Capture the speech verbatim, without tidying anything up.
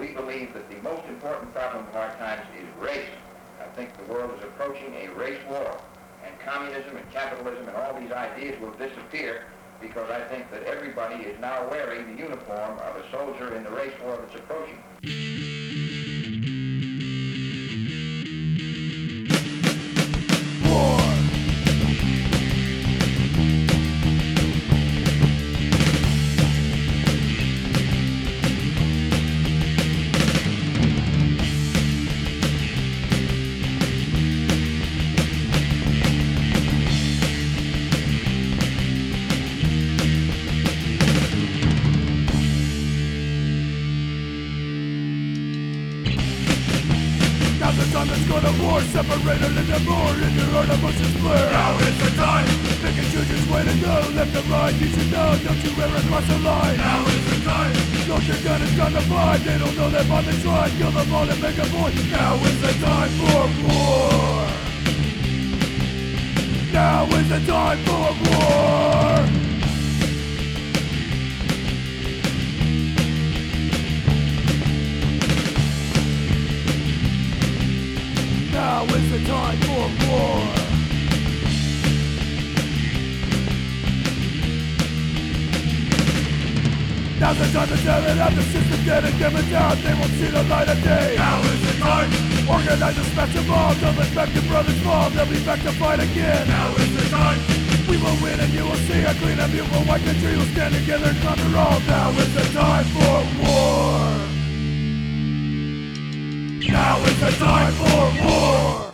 we believe that the most important problem of our times is race. I think the world is approaching a race war, and communism and capitalism and all these ideas will disappear because I think that everybody is now wearing the uniform of a soldier in the race war that's approaching. Now's the time that's gonna war, separated into more, in your heart emotions blur. Now is the time, pick and choose just way to go, left and right, you should know, don't you ever cross the line. Now is the time, load your gun and gun the fight, they don't know that by the try, kill them all and make a point. Now is the time for war. Now is the time for war. Now is the time for war. Now's the time to tell it out, the system dead and give it down, they won't see the light of day. Now is the time. Organize and smash them all, don't let back your brothers fall, they'll be back to fight again. Now is the time. We will win and you will see a clean and beautiful white country will stand together and conquer all. Now is the time for war. Now is the time for war!